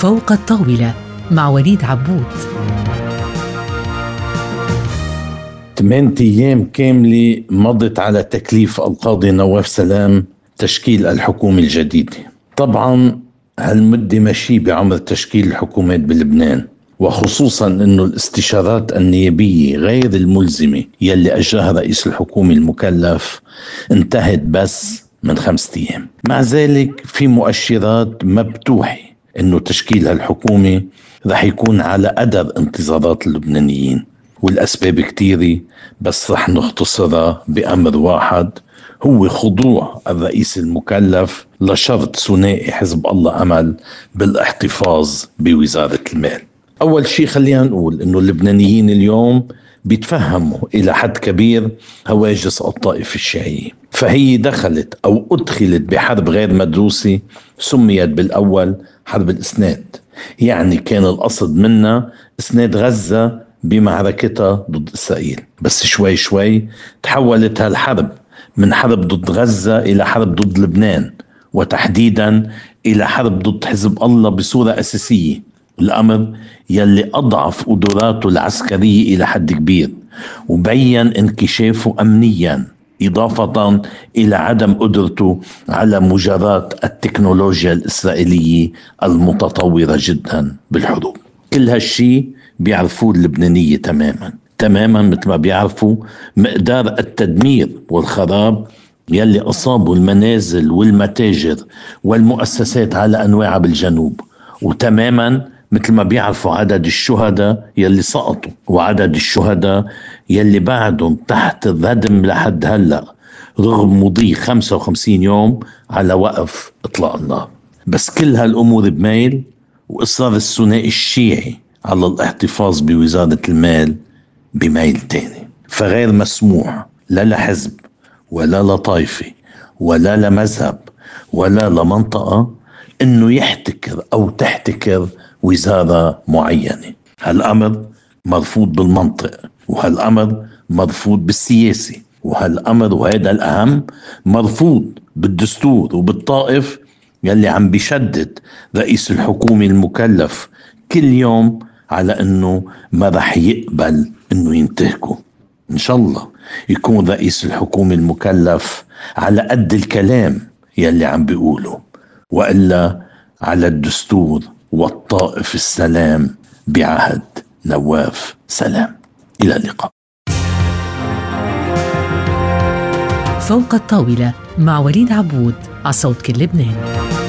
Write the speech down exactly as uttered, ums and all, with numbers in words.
فوق الطاولة مع وليد عبود. ثمانية أيام كاملة مضت على تكليف القاضي نواف سلام تشكيل الحكومة الجديدة. طبعا هالمدة ماشي بعمر تشكيل الحكومات بلبنان، وخصوصا أنه الاستشارات النيابية غير الملزمة يلي أجراها رئيس الحكومة المكلف انتهت بس من خمسة أيام. مع ذلك في مؤشرات مبتوحة أنه تشكيل هالحكومة رح يكون على قدر انتظارات اللبنانيين، والأسباب كتيرة بس رح نختصرها بأمر واحد، هو خضوع الرئيس المكلف لشرط ثنائي حزب الله أمل بالاحتفاظ بوزارة المال. أول شيء خلينا نقول إنه اللبنانيين اليوم بيتفهموا إلى حد كبير هواجس الطائفة الشيعية، فهي دخلت أو أدخلت بحرب غير مدروسة سميت بالأول حرب الإسناد. يعني كان القصد منها إسناد غزة بمعركتها ضد إسرائيل، بس شوي شوي تحولت هالحرب من حرب ضد غزة إلى حرب ضد لبنان، وتحديدا إلى حرب ضد حزب الله بصورة أساسية، الأمر يلي أضعف قدراته العسكرية إلى حد كبير وبين انكشافه أمنيا، إضافة إلى عدم قدرته على مجاراة التكنولوجيا الإسرائيلية المتطورة جدا بالحروب. كل هالشي بيعرفوه اللبنانية تماما تماما مثل ما بيعرفوا مقدار التدمير والخراب يلي أصابوا المنازل والمتاجر والمؤسسات على أنواعها بالجنوب، وتماما مثل ما بيعرفوا عدد الشهداء يلي سقطوا وعدد الشهداء يلي بعدهم تحت الردم لحد هلأ رغم مضي خمسة وخمسين يوم على وقف إطلاق النار. بس كل هالأمور بميل، وإصرار الثنائي الشيعي على الاحتفاظ بوزارة المال بميل تاني. فغير مسموح لا لحزب ولا لطائفة ولا لمذهب ولا لمنطقة انه يحتكر او تحتكر وزارة معينة. هالامر مرفوض بالمنطق، وهالامر مرفوض بالسياسة، وهالامر وهذا الاهم مرفوض بالدستور وبالطائف يلي عم بيشدد رئيس الحكومة المكلف كل يوم على انه ما رح يقبل انه ينتهكوا. ان شاء الله يكون رئيس الحكومة المكلف على قد الكلام يلي عم بيقوله، وإلا على الدستور والطائف السلام بعهد نواف سلام. إلى اللقاء. فوق الطاولة مع وليد عبود على صوت كل لبنان.